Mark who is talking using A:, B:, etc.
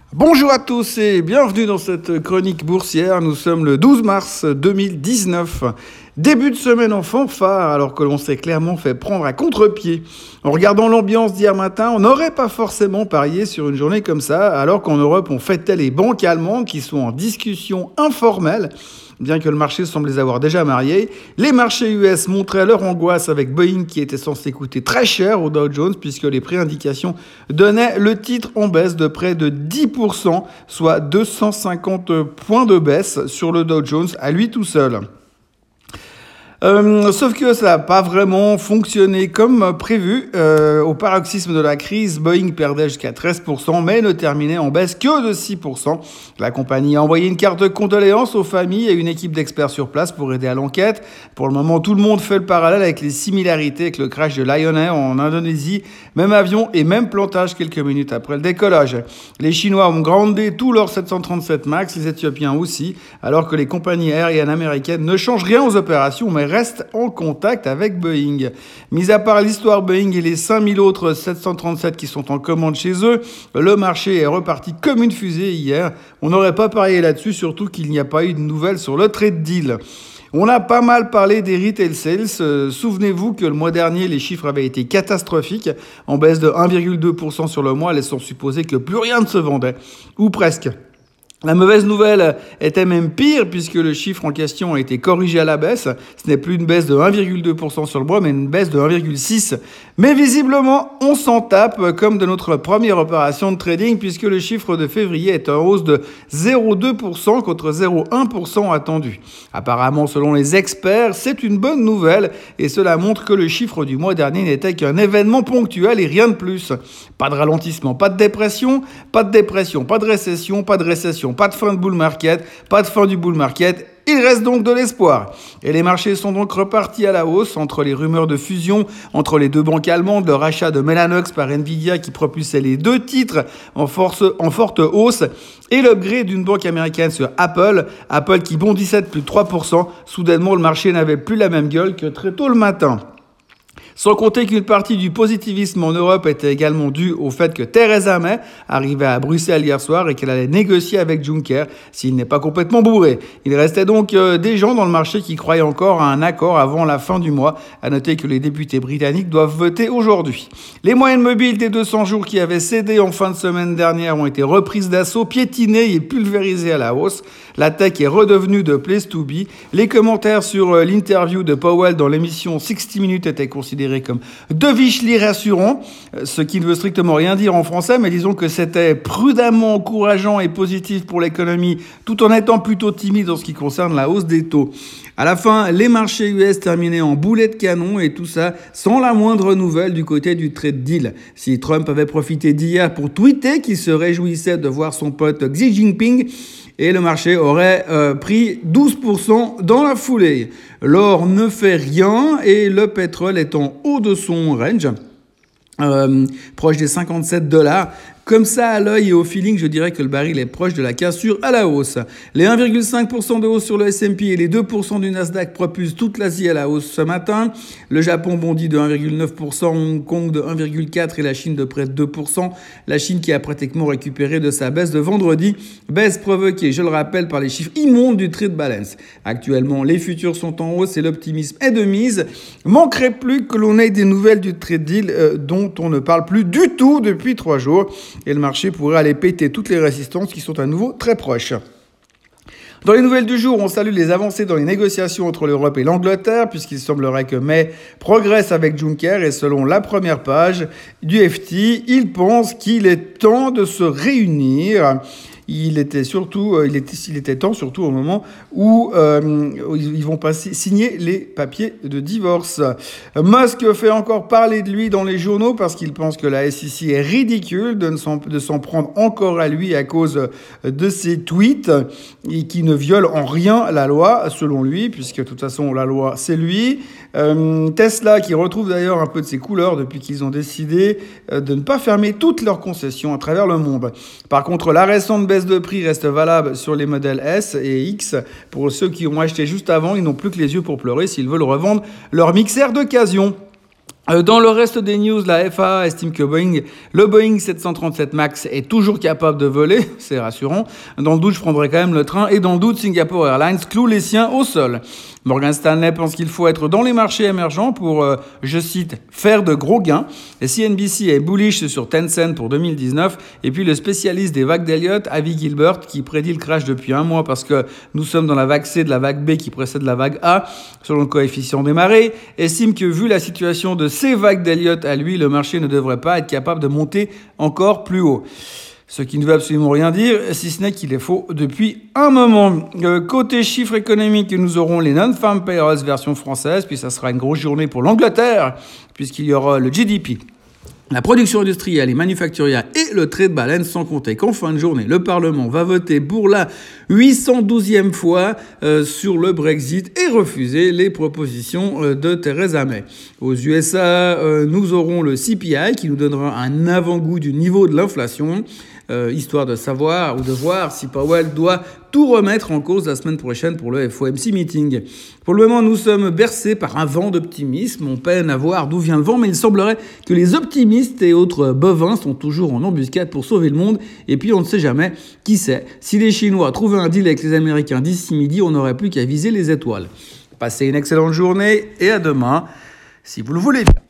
A: Bonjour à tous et bienvenue dans cette chronique boursière. Nous sommes le 12 mars 2019. Début de semaine en fanfare alors que l'on s'est clairement fait prendre à contre-pied. En regardant l'ambiance d'hier matin, on n'aurait pas forcément parié sur une journée comme ça alors qu'en Europe on fêtait les banques allemandes qui sont en discussion informelle. Bien que le marché semble les avoir déjà mariés, les marchés US montraient leur angoisse avec Boeing qui était censé coûter très cher au Dow Jones puisque les préindications donnaient le titre en baisse de près de 10%, soit 250 points de baisse sur le Dow Jones à lui tout seul. Sauf que ça n'a pas vraiment fonctionné comme prévu. Au paroxysme de la crise, Boeing perdait jusqu'à 13%, mais ne terminait en baisse que de 6%. La compagnie a envoyé une carte de condoléances aux familles et une équipe d'experts sur place pour aider à l'enquête. Pour le moment, tout le monde fait le parallèle avec les similarités avec le crash de Lion Air en Indonésie. Même avion et même plantage quelques minutes après le décollage. Les Chinois ont groundé tous leurs 737 MAX, les Éthiopiens aussi, alors que les compagnies aériennes américaines ne changent rien aux opérations, mais restent en contact avec Boeing. Mis à part l'histoire Boeing et les 5000 autres 737 qui sont en commande chez eux, le marché est reparti comme une fusée hier. On n'aurait pas parié là-dessus, surtout qu'il n'y a pas eu de nouvelles sur le trade deal. On a pas mal parlé des retail sales. Souvenez-vous que le mois dernier, les chiffres avaient été catastrophiques, en baisse de 1,2% sur le mois, laissant supposer que plus rien ne se vendait, ou presque. La mauvaise nouvelle était même pire puisque le chiffre en question a été corrigé à la baisse. Ce n'est plus une baisse de 1,2% sur le mois, mais une baisse de 1,6%. Mais visiblement, on s'en tape comme de notre première opération de trading puisque le chiffre de février est en hausse de 0,2% contre 0,1% attendu. Apparemment, selon les experts, c'est une bonne nouvelle et cela montre que le chiffre du mois dernier n'était qu'un événement ponctuel et rien de plus. Pas de ralentissement, pas de dépression, pas de dépression, pas de récession, pas de récession. Pas de fin de bull market, pas de fin du bull market. Il reste donc de l'espoir. Et les marchés sont donc repartis à la hausse entre les rumeurs de fusion entre les deux banques allemandes, le rachat de Mellanox par Nvidia qui propulsait les deux titres en forte hausse et l'upgrade d'une banque américaine sur Apple qui bondissait de plus de 3%. Soudainement, le marché n'avait plus la même gueule que très tôt le matin. Sans compter qu'une partie du positivisme en Europe était également due au fait que Theresa May arrivait à Bruxelles hier soir et qu'elle allait négocier avec Juncker s'il n'est pas complètement bourré. Il restait donc des gens dans le marché qui croyaient encore à un accord avant la fin du mois. À noter que les députés britanniques doivent voter aujourd'hui. Les moyennes mobiles des 200 jours qui avaient cédé en fin de semaine dernière ont été reprises d'assaut, piétinées et pulvérisées à la hausse. La tech est redevenue de place to be. Les commentaires sur l'interview de Powell dans l'émission 60 Minutes étaient considérés comme devichely rassurant, ce qui ne veut strictement rien dire en français, mais disons que c'était prudemment encourageant et positif pour l'économie, tout en étant plutôt timide en ce qui concerne la hausse des taux. À la fin, les marchés US terminaient en boulet de canon et tout ça sans la moindre nouvelle du côté du trade deal. Si Trump avait profité d'hier pour tweeter qu'il se réjouissait de voir son pote Xi Jinping, et le marché aurait pris 12% dans la foulée. L'or ne fait rien et le pétrole est en haut de son range, proche des $57. Comme ça, à l'œil et au feeling, je dirais que le baril est proche de la cassure à la hausse. Les 1,5% de hausse sur le S&P et les 2% du Nasdaq propulsent toute l'Asie à la hausse ce matin. Le Japon bondit de 1,9%, Hong Kong de 1,4% et la Chine de près de 2%. La Chine qui a pratiquement récupéré de sa baisse de vendredi. Baisse provoquée, je le rappelle, par les chiffres immondes du trade balance. Actuellement, les futurs sont en hausse et l'optimisme est de mise. Manquerait plus que l'on ait des nouvelles du trade deal dont on ne parle plus du tout depuis 3 jours. Et le marché pourrait aller péter toutes les résistances qui sont à nouveau très proches. Dans les nouvelles du jour, on salue les avancées dans les négociations entre l'Europe et l'Angleterre, puisqu'il semblerait que May progresse avec Juncker et selon la première page du FT, il pense qu'il est temps de se réunir. Il était temps surtout au moment où ils vont signer les papiers de divorce. Musk fait encore parler de lui dans les journaux parce qu'il pense que la SEC est ridicule de s'en prendre encore à lui à cause de ses tweets et qui ne violent en rien la loi selon lui, puisque de toute façon la loi c'est lui. Tesla qui retrouve d'ailleurs un peu de ses couleurs depuis qu'ils ont décidé de ne pas fermer toutes leurs concessions à travers le monde. Par contre, la récente baisse de prix reste valable sur les modèles S et X. Pour ceux qui ont acheté juste avant, ils n'ont plus que les yeux pour pleurer s'ils veulent revendre leur mixeur d'occasion. Dans le reste des news, la FAA estime que le Boeing 737 MAX est toujours capable de voler, c'est rassurant. Dans le doute, je prendrai quand même le train. Et dans le doute, Singapore Airlines cloue les siens au sol. Morgan Stanley pense qu'il faut être dans les marchés émergents pour, je cite, faire de gros gains. Et CNBC est bullish sur Tencent pour 2019. Et puis le spécialiste des vagues d'Elliott, Avi Gilbert, qui prédit le crash depuis un mois parce que nous sommes dans la vague C de la vague B qui précède la vague A, selon le coefficient des marées, estime que vu la situation de ces vagues d'Elliott à lui, le marché ne devrait pas être capable de monter encore plus haut. Ce qui ne veut absolument rien dire, si ce n'est qu'il est faux depuis un moment. Côté chiffres économiques, nous aurons les non-farm payrolls version française, puis ça sera une grosse journée pour l'Angleterre, puisqu'il y aura le GDP. La production industrielle et manufacturière et le trade balance, sans compter qu'en fin de journée, le Parlement va voter pour la 812e fois sur le Brexit et refuser les propositions de Theresa May. Aux USA, nous aurons le CPI qui nous donnera un avant-goût du niveau de l'inflation, histoire de savoir ou de voir si Powell doit tout remettre en cause la semaine prochaine pour le FOMC meeting. Pour le moment, nous sommes bercés par un vent d'optimisme. On peine à voir d'où vient le vent, mais il semblerait que les optimistes et autres bovins sont toujours en embuscade pour sauver le monde. Et puis, on ne sait jamais, qui sait. Si les Chinois trouvaient un deal avec les Américains d'ici midi, on n'aurait plus qu'à viser les étoiles. Passez une excellente journée et à demain, si vous le voulez bien.